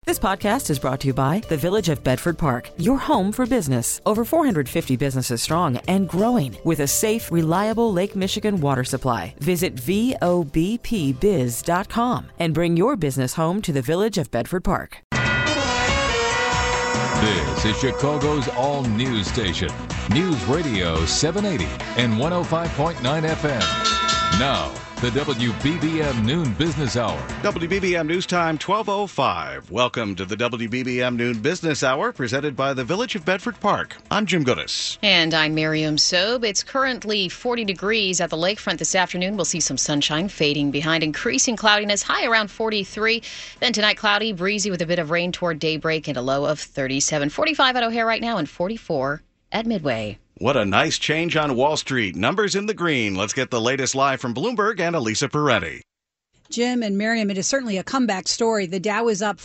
This podcast is brought to you by the Village of Bedford Park, your home for business. Over 450 businesses strong and growing with a safe, reliable Lake Michigan water supply. Visit VOBPBiz.com and bring your business home to the Village of Bedford Park. This is Chicago's all-news station, News Radio 780 and 105.9 FM. Now, the WBBM Noon Business Hour. WBBM News Time, 12:05. Welcome to the WBBM Noon Business Hour, presented by the Village of Bedford Park. I'm Jim Goodis. And I'm Miriam Sobe. It's currently 40 degrees at the lakefront this afternoon. We'll see some sunshine fading behind increasing cloudiness, high around 43. Then tonight, cloudy, breezy with a bit of rain toward daybreak and a low of 37. 45 at O'Hare right now and 44 at Midway. What a nice change on Wall Street. Numbers in the green. Let's get the latest live from Bloomberg and Elisa Peretti. Jim and Miriam, it is certainly a comeback story. The Dow is up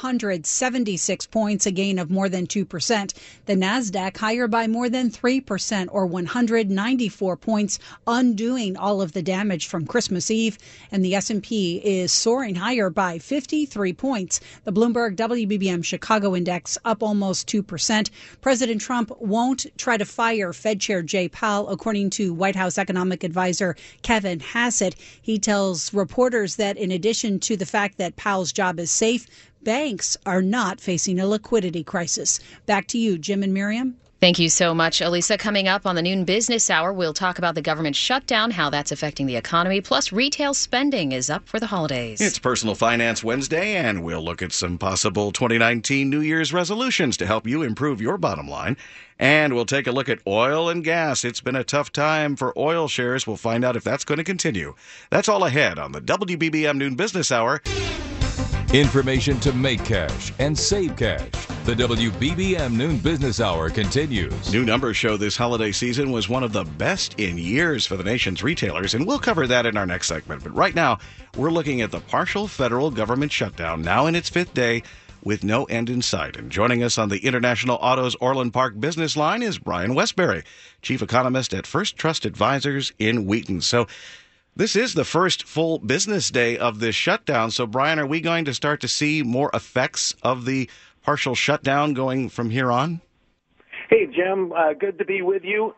476 points, a gain of more than 2%. The Nasdaq higher by more than 3%, or 194 points, undoing all of the damage from Christmas Eve. And the S&P is soaring higher by 53 points. The Bloomberg WBBM Chicago Index up almost 2%. President Trump won't try to fire Fed Chair Jay Powell, according to White House economic advisor Kevin Hassett. He tells reporters that in addition to the fact that Powell's job is safe, banks are not facing a liquidity crisis. Back to you, Jim and Miriam. Thank you so much, Elisa. Coming up on the Noon Business Hour, we'll talk about the government shutdown, how that's affecting the economy, plus retail spending is up for the holidays. It's Personal Finance Wednesday, and we'll look at some possible 2019 New Year's resolutions to help you improve your bottom line. And we'll take a look at oil and gas. It's been a tough time for oil shares. We'll find out if that's going to continue. That's all ahead on the WBBM Noon Business Hour. Information to make cash and save cash. The WBBM Noon Business Hour continues. New numbers show this holiday season was one of the best in years for the nation's retailers, and we'll cover that in our next segment. But right now, we're looking at the partial federal government shutdown, now in its fifth day, with no end in sight. And joining us on the International Autos Orland Park business line is Brian Westbury, chief economist at First Trust Advisors in Wheaton. So this is the first full business day of this shutdown. So, Brian, are we going to start to see more effects of the partial shutdown going from here on? Hey, Jim, good to be with you.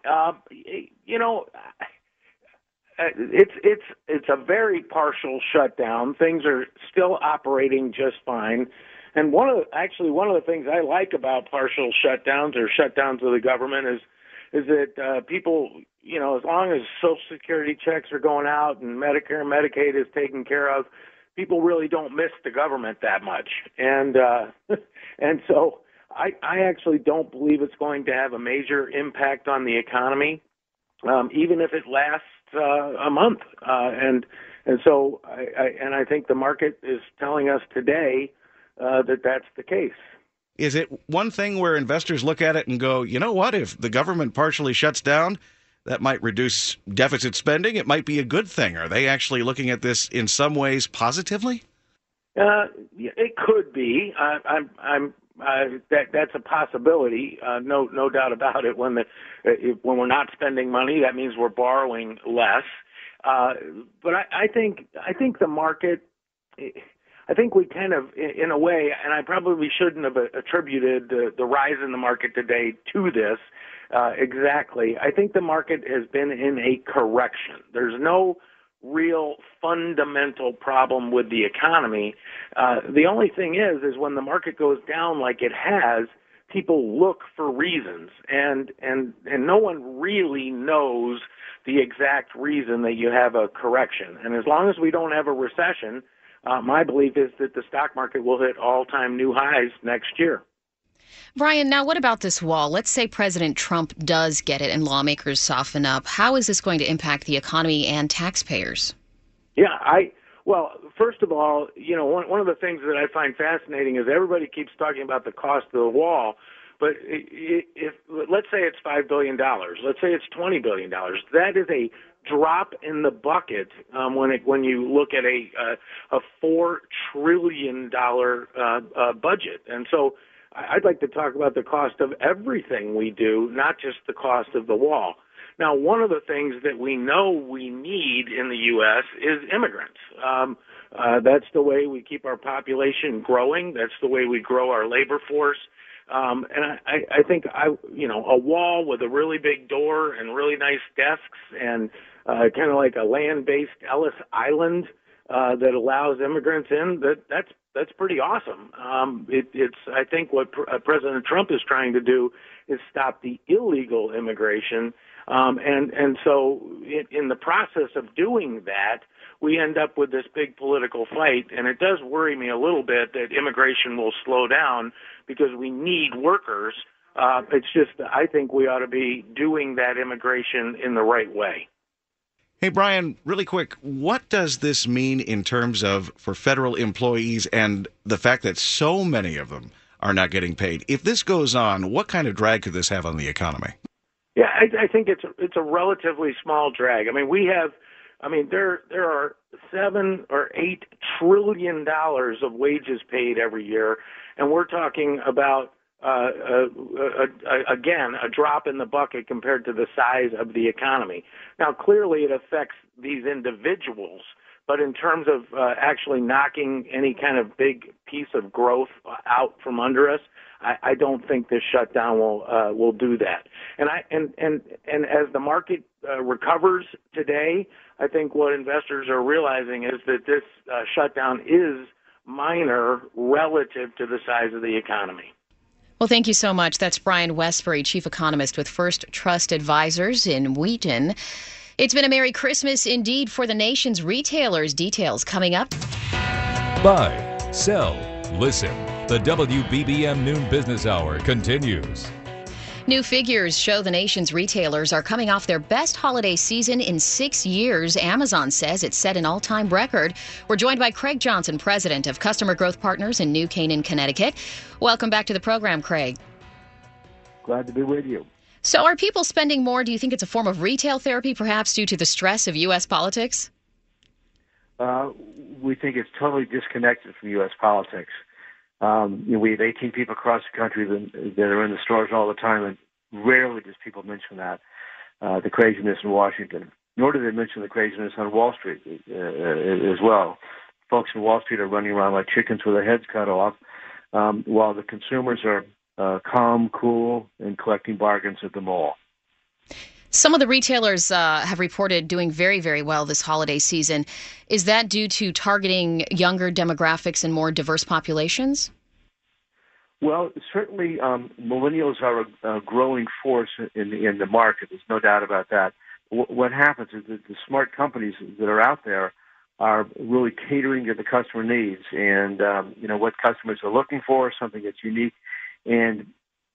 It's a very partial shutdown. Things are still operating just fine. And one of the things I like about partial shutdowns or shutdowns of the government is that people, as long as Social Security checks are going out and Medicare and Medicaid is taken care of, people really don't miss the government that much. And and so I actually don't believe it's going to have a major impact on the economy, even if it lasts a month. And so I think the market is telling us today that that's the case. Is it one thing where investors look at it and go, you know what, if the government partially shuts down, that might reduce deficit spending? It might be a good thing. Are they actually looking at this in some ways positively? It could be. That's a possibility. No doubt about it. When we're not spending money, that means we're borrowing less. But I think the market. I think we kind of, in a way, and I probably shouldn't have attributed the rise in the market today to this exactly. I think the market has been in a correction. There's no real fundamental problem with the economy. The only thing is when the market goes down like it has, people look for reasons, and no one really knows the exact reason that you have a correction. And as long as we don't have a recession, my belief is that the stock market will hit all-time new highs next year. Brian, now what about this wall? Let's say President Trump does get it and lawmakers soften up. How is this going to impact the economy and taxpayers? Yeah, well, first of all, one of the things that I find fascinating is everybody keeps talking about the cost of the wall. But if let's say it's $5 billion, let's say it's $20 billion, that is a drop in the bucket when you look at a $4 trillion budget. And so I'd like to talk about the cost of everything we do, not just the cost of the wall. Now, one of the things that we know we need in the U.S. is immigrants. That's the way we keep our population growing. That's the way we grow our labor force. And I think a wall with a really big door and really nice desks and kind of like a land-based Ellis Island that allows immigrants in, that's pretty awesome. I think what President Trump is trying to do is stop the illegal immigration. And so in the process of doing that, we end up with this big political fight. And it does worry me a little bit that immigration will slow down because we need workers. It's just, I think we ought to be doing that immigration in the right way. Hey, Brian, really quick, what does this mean in terms of for federal employees and the fact that so many of them are not getting paid? If this goes on, what kind of drag could this have on the economy? Yeah, I think it's a relatively small drag. I mean, there are $7 or $8 trillion of wages paid every year, and we're talking about again, a drop in the bucket compared to the size of the economy. Now, clearly it affects these individuals, but in terms of actually knocking any kind of big piece of growth out from under us, I don't think this shutdown will do that. And as the market recovers today, I think what investors are realizing is that this shutdown is minor relative to the size of the economy. Well, thank you so much. That's Brian Westbury, Chief Economist with First Trust Advisors in Wheaton. It's been a Merry Christmas indeed for the nation's retailers. Details coming up. Buy, sell, listen. The WBBM Noon Business Hour continues. New figures show the nation's retailers are coming off their best holiday season in 6 years. Amazon says it set an all-time record. We're joined by Craig Johnson, president of Customer Growth Partners in New Canaan, Connecticut. Welcome back to the program, Craig. Glad to be with you. So are people spending more? Do you think it's a form of retail therapy, perhaps due to the stress of U.S. politics? We think it's totally disconnected from U.S. politics. We have 18 people across the country that are in the stores all the time, and rarely does people mention that, the craziness in Washington. Nor do they mention the craziness on Wall Street as well. Folks in Wall Street are running around like chickens with their heads cut off, while the consumers are calm, cool, and collecting bargains at the mall. Some of the retailers have reported doing very, very well this holiday season. Is that due to targeting younger demographics and more diverse populations? Well, certainly millennials are a growing force in the market. There's no doubt about that. What happens is that the smart companies that are out there are really catering to the customer needs and, what customers are looking for, something that's unique. And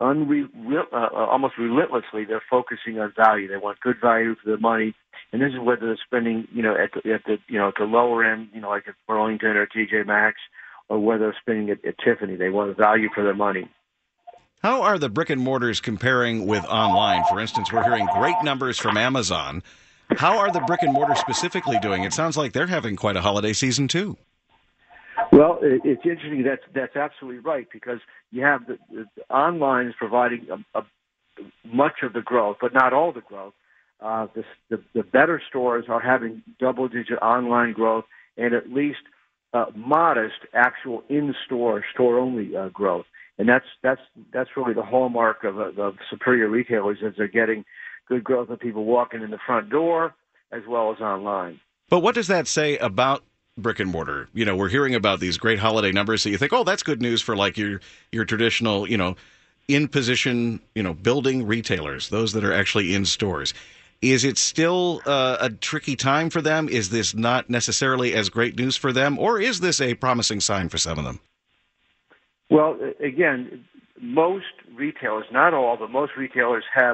almost relentlessly, they're focusing on value. They want good value for their money, and this is whether they're spending, at the lower end, like at Burlington or TJ Maxx, or whether they're spending at Tiffany. They want value for their money. How are the brick and mortars comparing with online? For instance, we're hearing great numbers from Amazon. How are the brick and mortars specifically doing? It sounds like they're having quite a holiday season too. Well, it's interesting. That's absolutely right, because you have the online is providing much of the growth, but not all the growth. The better stores are having double-digit online growth and at least modest actual in-store, store-only growth. And that's really the hallmark of superior retailers, is they're getting good growth of people walking in the front door as well as online. But what does that say about brick and mortar? We're hearing about these great holiday numbers, so you think, oh, that's good news for like your traditional, in position, building retailers, those that are actually in stores. Is it still a tricky time for them? Is this not necessarily as great news for them, or is this a promising sign for some of them? Well, again, most retailers, not all, but most retailers have,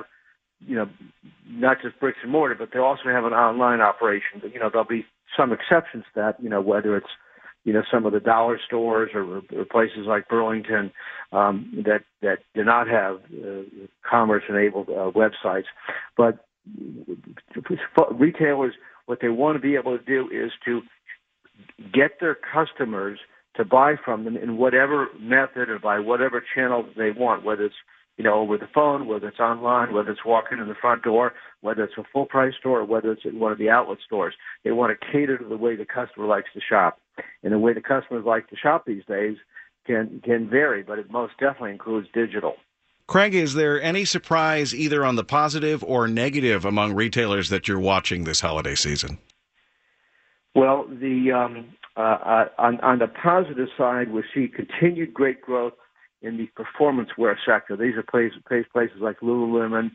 not just bricks and mortar, but they also have an online operation. But, there'll be some exceptions to that, whether it's, some of the dollar stores or places like Burlington that do not have commerce-enabled websites. But retailers, what they want to be able to do is to get their customers to buy from them in whatever method or by whatever channel they want, whether it's over the phone, whether it's online, whether it's walking in the front door, whether it's a full-price store, or whether it's in one of the outlet stores. They want to cater to the way the customer likes to shop. And the way the customers like to shop these days can vary, but it most definitely includes digital. Craig, is there any surprise either on the positive or negative among retailers that you're watching this holiday season? Well, on the positive side, we see continued great growth in the performance wear sector. These are places like Lululemon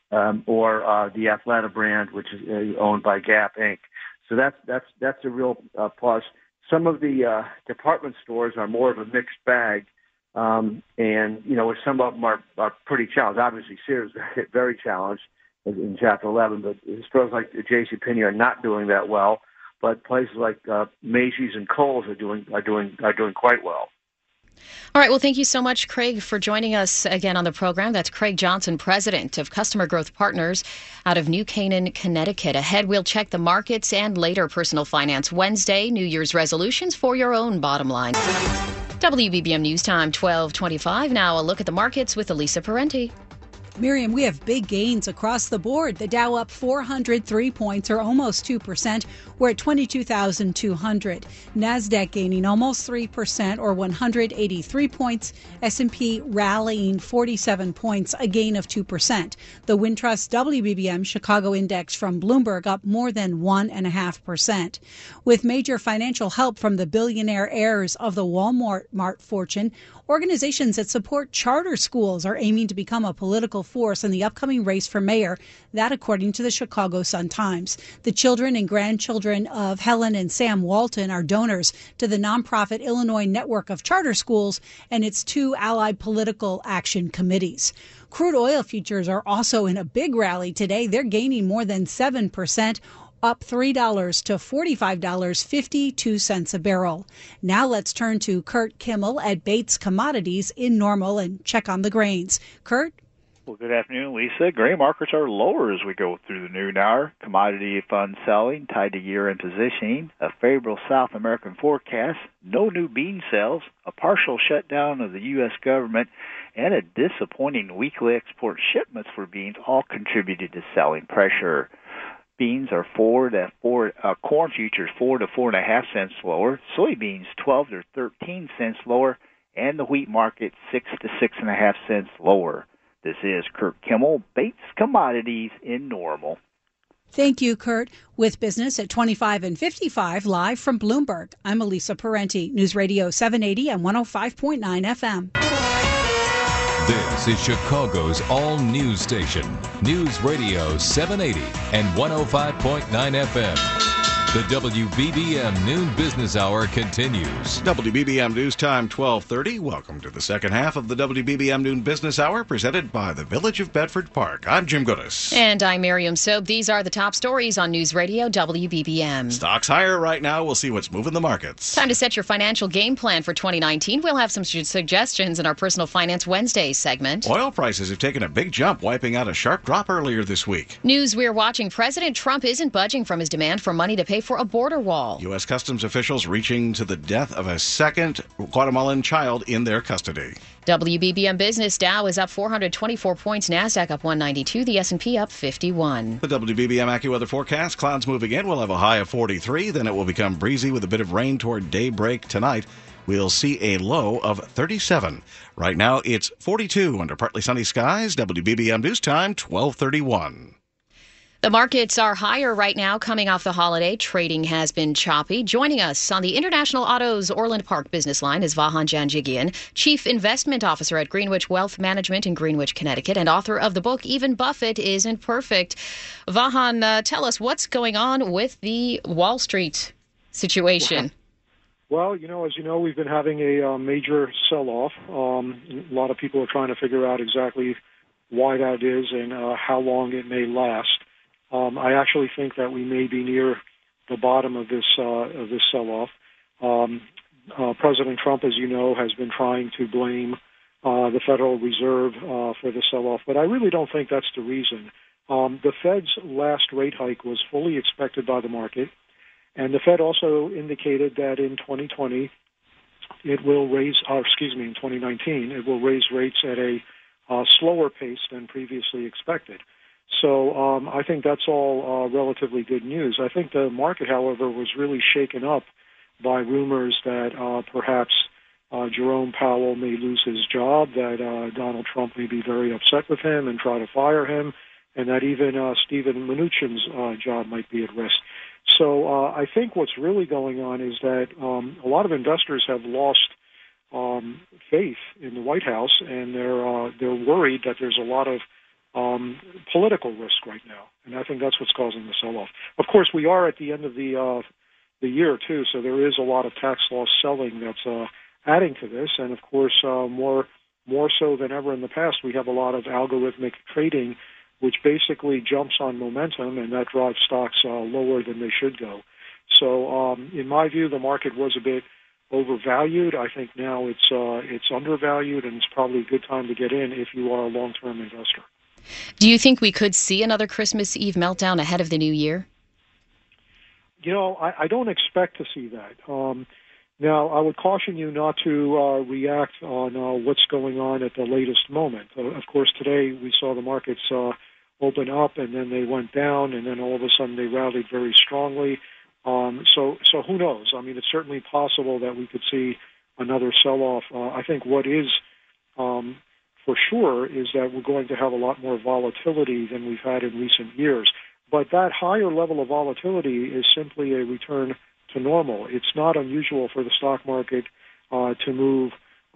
or the Athleta brand, which is owned by Gap Inc. So that's a real plus. Some of the department stores are more of a mixed bag, and some of them are pretty challenged. Obviously, Sears is very challenged in Chapter 11, but stores like JCPenney are not doing that well. But places like Macy's and Kohl's are doing quite well. All right. Well, thank you so much, Craig, for joining us again on the program. That's Craig Johnson, president of Customer Growth Partners out of New Canaan, Connecticut. Ahead, we'll check the markets and later Personal Finance Wednesday, New Year's resolutions for your own bottom line. WBBM News Time, 12:25. Now a look at the markets with Elisa Parenti. Miriam, we have big gains across the board. The Dow up 403 points, or almost 2%. We're at 22,200. NASDAQ gaining almost 3%, or 183 points. S&P rallying 47 points, a gain of 2%. The Wintrust WBBM Chicago Index from Bloomberg up more than 1.5%. With major financial help from the billionaire heirs of the Walmart fortune, organizations that support charter schools are aiming to become a political force in the upcoming race for mayor. That, according to the Chicago Sun-Times. The children and grandchildren of Helen and Sam Walton are donors to the nonprofit Illinois Network of Charter Schools and its two allied political action committees. Crude oil futures are also in a big rally today. They're gaining more than 7%. Up $3 to $45.52 a barrel. Now let's turn to Kurt Kimmel at Bates Commodities in Normal and check on the grains. Kurt? Well, good afternoon, Lisa. Grain markets are lower as we go through the noon hour. Commodity fund selling tied to year-end positioning, a favorable South American forecast, no new bean sales, a partial shutdown of the U.S. government, and a disappointing weekly export shipments for beans all contributed to selling pressure. Beans are corn futures 4 to 4.5 cents lower, soybeans 12 to 13 cents lower, and the wheat market 6 to 6.5 cents lower. This is Kurt Kimmel, Bates Commodities in Normal. Thank you, Kurt. With business at 25 and 55, live from Bloomberg, I'm Elisa Parenti, News Radio 780 and 105.9 FM. This is Chicago's all-news station, News Radio 780 and 105.9 FM. The WBBM Noon Business Hour continues. WBBM News Time 12:30. Welcome to the second half of the WBBM Noon Business Hour, presented by the Village of Bedford Park. I'm Jim Goodis. And I'm Miriam Sobe. These are the top stories on News Radio WBBM. Stocks higher right now. We'll see what's moving the markets. Time to set your financial game plan for 2019. We'll have some suggestions in our Personal Finance Wednesday segment. Oil prices have taken a big jump, wiping out a sharp drop earlier this week. News we're watching. President Trump isn't budging from his demand for money to pay for a border wall. U.S. Customs officials reaching to the death of a second Guatemalan child in their custody. WBBM Business. Dow is up 424 points. NASDAQ up 192. The S&P up 51. The WBBM AccuWeather forecast. Clouds moving in. We'll have a high of 43. Then it will become breezy with a bit of rain toward daybreak tonight. We'll see a low of 37. Right now it's 42 under partly sunny skies. WBBM News Time 12:31. The markets are higher right now coming off the holiday. Trading has been choppy. Joining us on the International Autos Orland Park business line is Vahan Janjigian, Chief Investment Officer at Greenwich Wealth Management in Greenwich, Connecticut, and author of the book, Even Buffett Isn't Perfect. Vahan, tell us what's going on with the Wall Street situation. Well, as you know, we've been having a major sell-off. A lot of people are trying to figure out exactly why that is and how long it may last. I actually think that we may be near the bottom of this sell-off. President Trump, as you know, has been trying to blame the Federal Reserve for the sell-off, but I really don't think that's the reason. The Fed's last rate hike was fully expected by the market, and the Fed also indicated that in 2020 it will raise, in 2019 it will raise rates at a slower pace than previously expected. So I think that's all relatively good news. I think the market, however, was really shaken up by rumors that perhaps Jerome Powell may lose his job, that Donald Trump may be very upset with him and try to fire him, and that even Steven Mnuchin's job might be at risk. So I think what's really going on is that a lot of investors have lost faith in the White House, and they're worried that there's a lot of political risk right now, and I think that's what's causing the sell-off. Of course, we are at the end of the year too, so there is a lot of tax loss selling that's adding to this, and of course, more so than ever in the past, we have a lot of algorithmic trading, which basically jumps on momentum, and that drives stocks lower than they should go. So, in my view, the market was a bit overvalued. I think now it's undervalued, and it's probably a good time to get in if you are a long-term investor. Do you think we could see another Christmas Eve meltdown ahead of the new year? You know, I don't expect to see that. Now, I would caution you not to react on what's going on at the latest moment. Of course, today we saw the markets open up, and then they went down, and then all of a sudden they rallied very strongly. So who knows? I mean, it's certainly possible that we could see another sell-off. I think what is for sure is that we're going to have a lot more volatility than we've had in recent years. But that higher level of volatility is simply a return to normal. It's not unusual for the stock market to move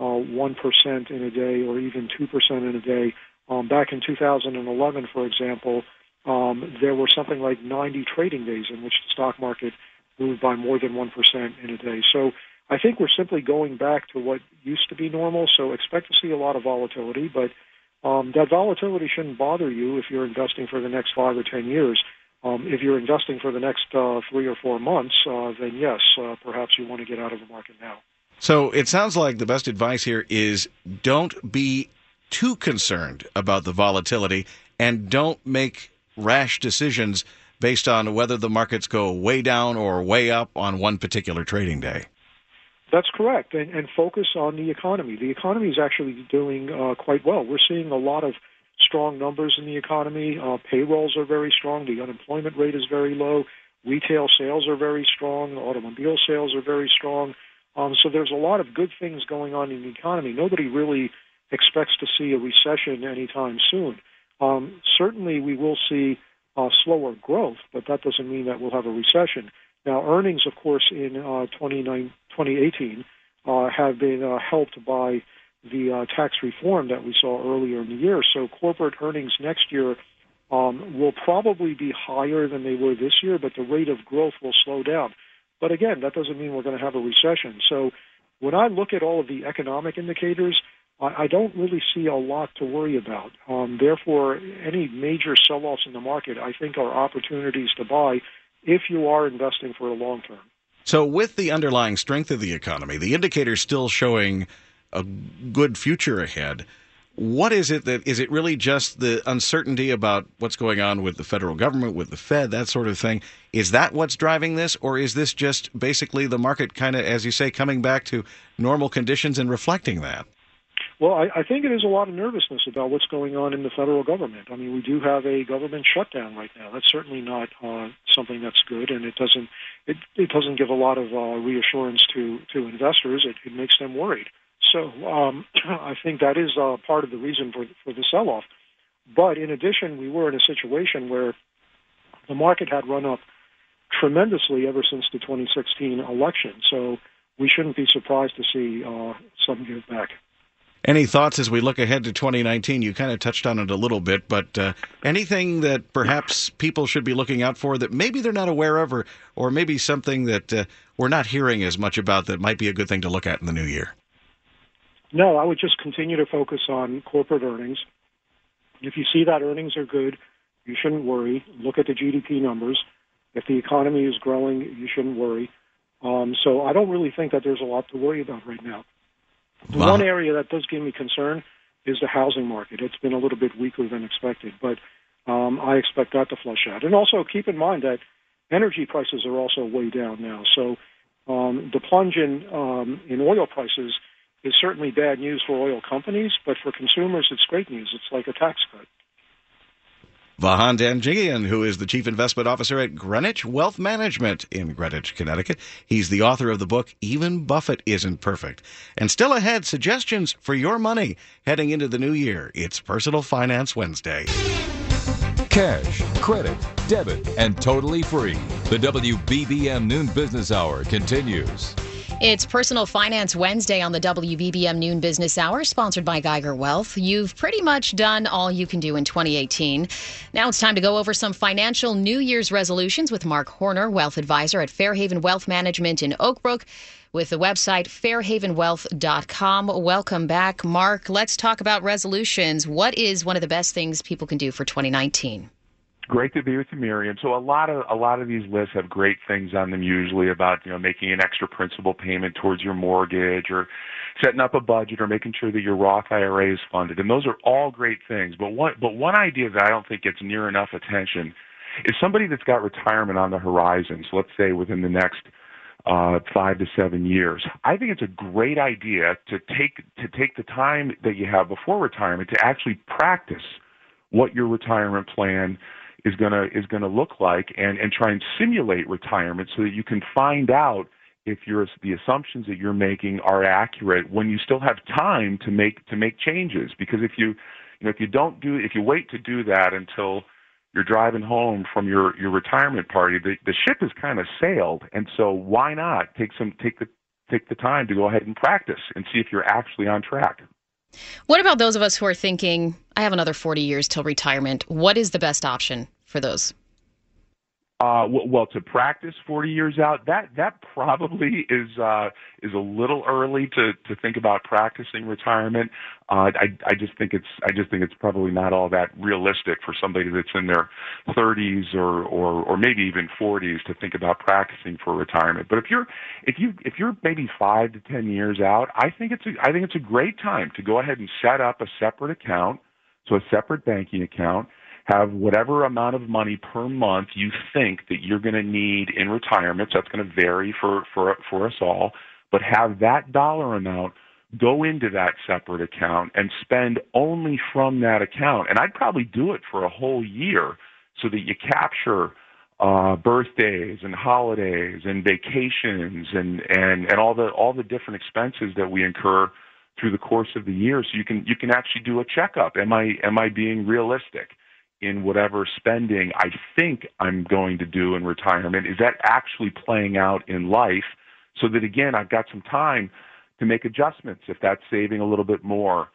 1% in a day or even 2% in a day. Back in 2011, for example, there were something like 90 trading days in which the stock market moved by more than 1% in a day. So I think we're simply going back to what used to be normal, so expect to see a lot of volatility, but that volatility shouldn't bother you if you're investing for the next 5 or 10 years. If you're investing for the next 3 or 4 months, then yes, perhaps you want to get out of the market now. So it sounds like the best advice here is don't be too concerned about the volatility and don't make rash decisions based on whether the markets go way down or way up on one particular trading day. That's correct, and focus on the economy. The economy is actually doing quite well. We're seeing a lot of strong numbers in the economy. Payrolls are very strong. The unemployment rate is very low. Retail sales are very strong. Automobile sales are very strong. So there's a lot of good things going on in the economy. Nobody really expects to see a recession anytime soon. Certainly we will see slower growth, but that doesn't mean that we'll have a recession. Now, earnings, of course, in 2018 have been helped by the tax reform that we saw earlier in the year. So corporate earnings next year will probably be higher than they were this year, but the rate of growth will slow down. But again, that doesn't mean we're going to have a recession. So when I look at all of the economic indicators, I don't really see a lot to worry about. Therefore, any major sell-offs in the market, I think, are opportunities to buy if you are investing for a long term. So with the underlying strength of the economy, the indicators still showing a good future ahead, what is it that, is it really just the uncertainty about what's going on with the federal government, with the Fed, that sort of thing? Is that what's driving this, or is this just basically the market kind of, as you say, coming back to normal conditions and reflecting that? Well, I think it is a lot of nervousness about what's going on in the federal government. I mean, we do have a government shutdown right now. That's certainly not something that's good, and it doesn't give a lot of reassurance to investors. It makes them worried. So I think that is part of the reason for the sell-off. But in addition, we were in a situation where the market had run up tremendously ever since the 2016 election. So we shouldn't be surprised to see some give back. Any thoughts as we look ahead to 2019? You kind of touched on it a little bit, but anything that perhaps people should be looking out for that maybe they're not aware of, or maybe something that we're not hearing as much about that might be a good thing to look at in the new year? No, I would just continue to focus on corporate earnings. If you see that earnings are good, you shouldn't worry. Look at the GDP numbers. If the economy is growing, you shouldn't worry. So I don't really think that there's a lot to worry about right now. The one area that does give me concern is the housing market. It's been a little bit weaker than expected, but I expect that to flush out. And also keep in mind that energy prices are also way down now. So the plunge in oil prices is certainly bad news for oil companies, but for consumers, it's great news. It's like a tax cut. Vahan Danjigian, who is the Chief Investment Officer at Greenwich Wealth Management in Greenwich, Connecticut. He's the author of the book, Even Buffett Isn't Perfect. And still ahead, suggestions for your money heading into the new year. It's Personal Finance Wednesday. Cash, credit, debit, and totally free. The WBBM Noon Business Hour continues. It's Personal Finance Wednesday on the WBBM Noon Business Hour, sponsored by Geiger Wealth. You've pretty much done all you can do in 2018. Now it's time to go over some financial New Year's resolutions with Mark Horner, Wealth Advisor at Fairhaven Wealth Management in Oak Brook, with the website fairhavenwealth.com. Welcome back, Mark. Let's talk about resolutions. What is one of the best things people can do for 2019? Great to be with you, Miriam. So a lot of these lists have great things on them, usually about making an extra principal payment towards your mortgage, or setting up a budget, or making sure that your Roth IRA is funded. And those are all great things. But one idea that I don't think gets near enough attention is somebody that's got retirement on the horizon. So let's say within the next 5 to 7 years. I think it's a great idea to take the time that you have before retirement to actually practice what your retirement plan is gonna look like, and try and simulate retirement so that you can find out if the assumptions that you're making are accurate when you still have time to make changes. Because if you wait to do that until you're driving home from your retirement party, the ship has kind of sailed. And so why not take the time to go ahead and practice and see if you're actually on track. What about those of us who are thinking, I have another 40 years till retirement? What is the best option for those? Well, to practice 40 years out, that probably is a little early to think about practicing retirement. I just think it's probably not all that realistic for somebody that's in their 30s or maybe even 40s to think about practicing for retirement. But if you're maybe 5 to 10 years out, I think it's a great time to go ahead and set up a separate account, so a separate banking account. Have whatever amount of money per month you think that you're going to need in retirement. So that's going to vary for us all. But have that dollar amount go into that separate account and spend only from that account. And I'd probably do it for a whole year so that you capture birthdays and holidays and vacations and all the different expenses that we incur through the course of the year. So you can actually do a checkup. Am I being realistic in whatever spending I think I'm going to do in retirement? Is that actually playing out in life, so that, again, I've got some time to make adjustments if that's saving a little bit more,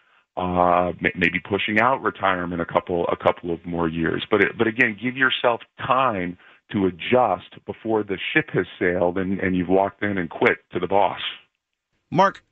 maybe pushing out retirement a couple of more years. But again, give yourself time to adjust before the ship has sailed and you've walked in and quit to the boss. Mark,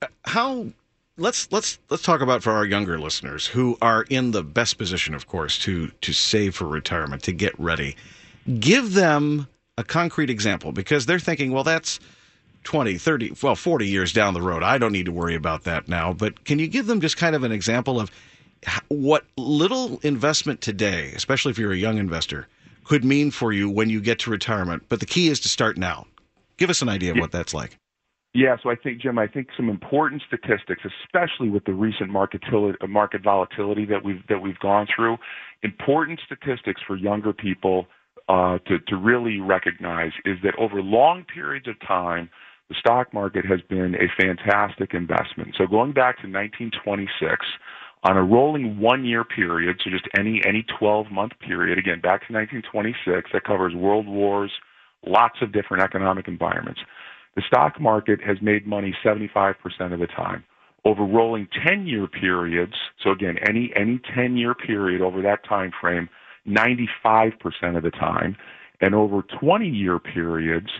Let's talk about, for our younger listeners who are in the best position, of course, to save for retirement, to get ready. Give them a concrete example, because they're thinking, well, that's 20, 30, 40 years down the road. I don't need to worry about that now. But can you give them just kind of an example of what little investment today, especially if you're a young investor, could mean for you when you get to retirement? But the key is to start now. Give us an idea of what that's like. Yeah, so I think, Jim, some important statistics, especially with the recent market volatility that we've gone through, important statistics for younger people to really recognize is that over long periods of time, the stock market has been a fantastic investment. So going back to 1926, on a rolling 1-year period, so just any 12-month period, again, back to 1926, that covers world wars, lots of different economic environments. The stock market has made money 75% of the time. Over rolling 10-year periods, so again, any 10-year period over that time frame, 95% of the time. And over 20-year periods,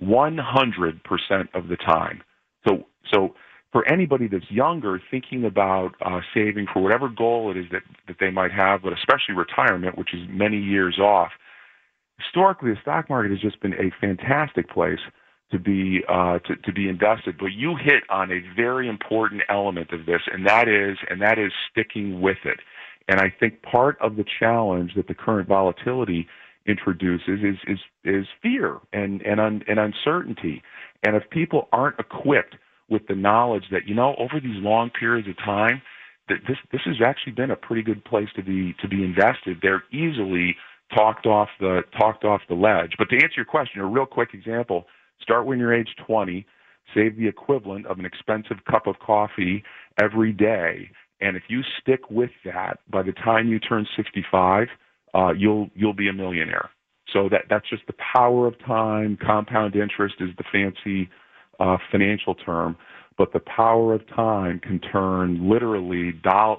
100% of the time. So for anybody that's younger, thinking about saving for whatever goal it is that they might have, but especially retirement, which is many years off, historically the stock market has just been a fantastic place to be invested. But you hit on a very important element of this, and that is sticking with it. And I think part of the challenge that the current volatility introduces is fear and uncertainty. And if people aren't equipped with the knowledge that, over these long periods of time, that this has actually been a pretty good place to be invested. They're easily talked off the ledge. But to answer your question, a real quick example: start when you're age 20, save the equivalent of an expensive cup of coffee every day, and if you stick with that, by the time you turn 65, you'll be a millionaire. So that's just the power of time. Compound interest is the fancy financial term, but the power of time can turn literally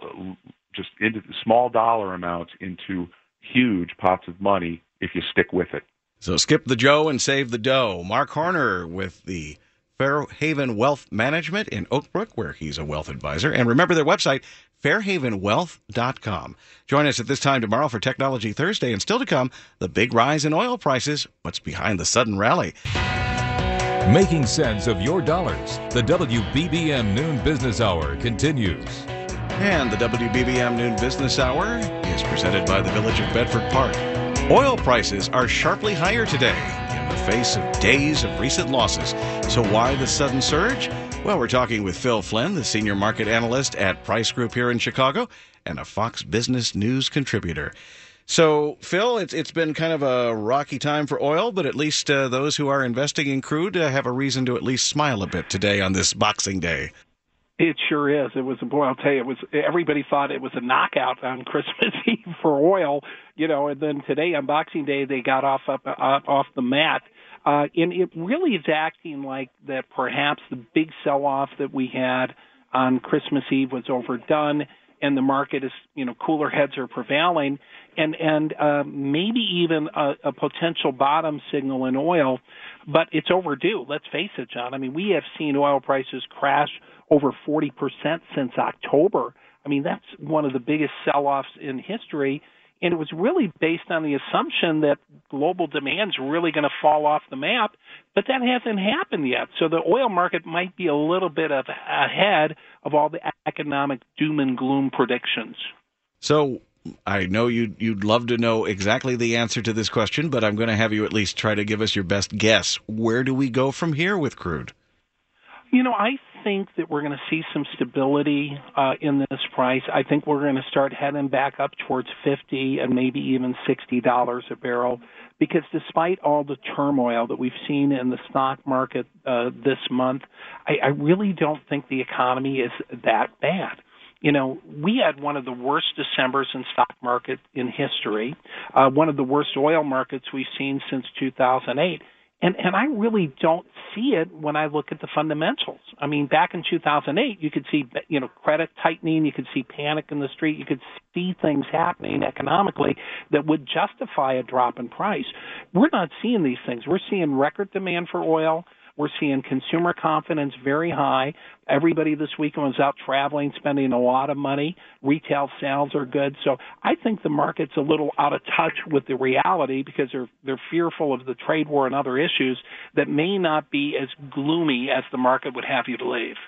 just into small dollar amounts into huge pots of money if you stick with it. So skip the Joe and save the dough. Mark Horner with the Fairhaven Wealth Management in Oak Brook, where he's a wealth advisor. And remember their website, fairhavenwealth.com. Join us at this time tomorrow for Technology Thursday, and still to come, the big rise in oil prices. What's behind the sudden rally? Making sense of your dollars. The WBBM Noon Business Hour continues. And the WBBM Noon Business Hour is presented by the Village of Bedford Park. Oil prices are sharply higher today in the face of days of recent losses. So why the sudden surge? Well, we're talking with Phil Flynn, the senior market analyst at Price Group here in Chicago and a Fox Business News contributor. So, Phil, it's been kind of a rocky time for oil, but at least those who are investing in crude have a reason to at least smile a bit today on this Boxing Day. It sure is. I'll tell you, everybody thought it was a knockout on Christmas Eve for oil, and then today on Boxing Day they got off the mat. And it really is acting like that perhaps the big sell-off that we had on Christmas Eve was overdone, and the market is, cooler heads are prevailing, and maybe even a potential bottom signal in oil, but it's overdue. Let's face it, John. I mean, we have seen oil prices crash over 40% since October. I mean, that's one of the biggest sell-offs in history. And it was really based on the assumption that global demand's really going to fall off the map, but that hasn't happened yet. So the oil market might be a little bit ahead of all the economic doom and gloom predictions. So I know you'd love to know exactly the answer to this question, but I'm going to have you at least try to give us your best guess. Where do we go from here with crude? I think that we're going to see some stability in this price. I think we're going to start heading back up towards $50 and maybe even $60 a barrel, because despite all the turmoil that we've seen in the stock market this month, I really don't think the economy is that bad. We had one of the worst Decembers in stock market in history, one of the worst oil markets we've seen since 2008. And I really don't see it when I look at the fundamentals. I mean, back in 2008, you could see, credit tightening, you could see panic in the street, you could see things happening economically that would justify a drop in price. We're not seeing these things. We're seeing record demand for oil. We're seeing consumer confidence very high. Everybody this weekend was out traveling, spending a lot of money. Retail sales are good. So I think the market's a little out of touch with the reality because they're fearful of the trade war and other issues that may not be as gloomy as the market would have you believe.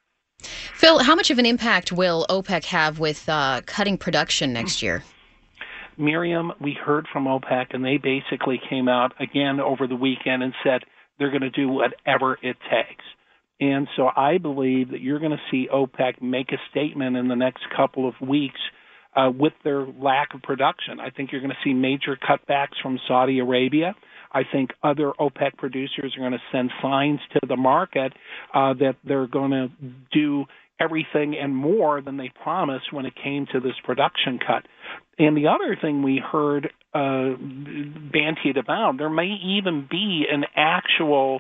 Phil, how much of an impact will OPEC have with cutting production next year? Miriam, we heard from OPEC, and they basically came out again over the weekend and said they're going to do whatever it takes. And so I believe that you're going to see OPEC make a statement in the next couple of weeks with their lack of production. I think you're going to see major cutbacks from Saudi Arabia. I think other OPEC producers are going to send signs to the market that they're going to do everything and more than they promised when it came to this production cut. And the other thing we heard bandied about, there may even be an actual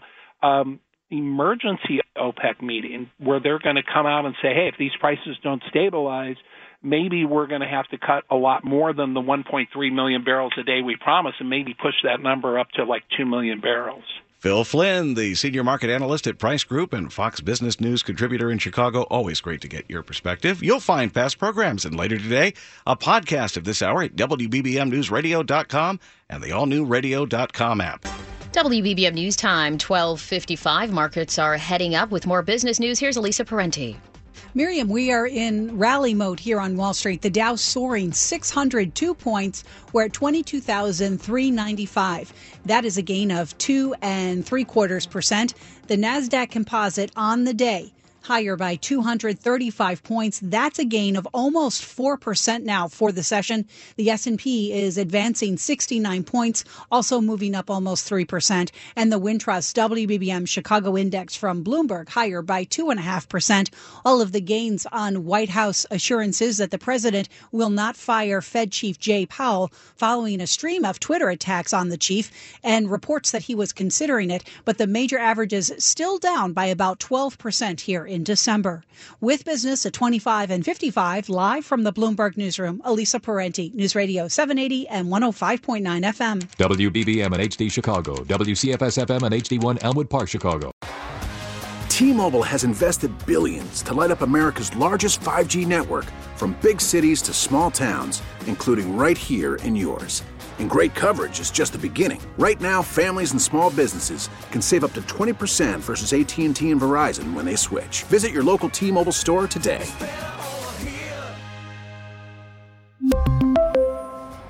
emergency OPEC meeting where they're going to come out and say, hey, if these prices don't stabilize, maybe we're going to have to cut a lot more than the 1.3 million barrels a day we promised, and maybe push that number up to like 2 million barrels. Phil Flynn, the senior market analyst at Price Group and Fox Business News contributor in Chicago. Always great to get your perspective. You'll find past programs and later today, a podcast of this hour at WBBMNewsRadio.com and the all-new radio.com app. WBBM News Time, 12:55. Markets are heading up with more business news. Here's Elisa Parenti. Miriam, we are in rally mode here on Wall Street. The Dow soaring 602 points. We're at 22,395. That is a gain of 2 3/4%. The NASDAQ Composite on the day higher by 235 points. That's a gain of almost 4% now for the session. The S&P is advancing 69 points, also moving up almost 3%. And the Wintrust WBBM Chicago Index from Bloomberg higher by 2.5%. All of the gains on White House assurances that the president will not fire Fed Chief Jay Powell following a stream of Twitter attacks on the chief and reports that he was considering it. But the major averages still down by about 12% here in December. With business at 25 and 55, live from the Bloomberg Newsroom, Elisa Parenti, News Radio 780 and 105.9 FM. WBBM and HD Chicago, WCFS FM and HD1 Elmwood Park, Chicago. T-Mobile has invested billions to light up America's largest 5G network, from big cities to small towns, including right here in yours. And great coverage is just the beginning. Right now, families and small businesses can save up to 20% versus AT&T and Verizon when they switch. Visit your local T-Mobile store today.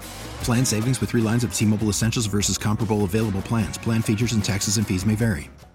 Plan savings with 3 lines of T-Mobile Essentials versus comparable available plans. Plan features and taxes and fees may vary.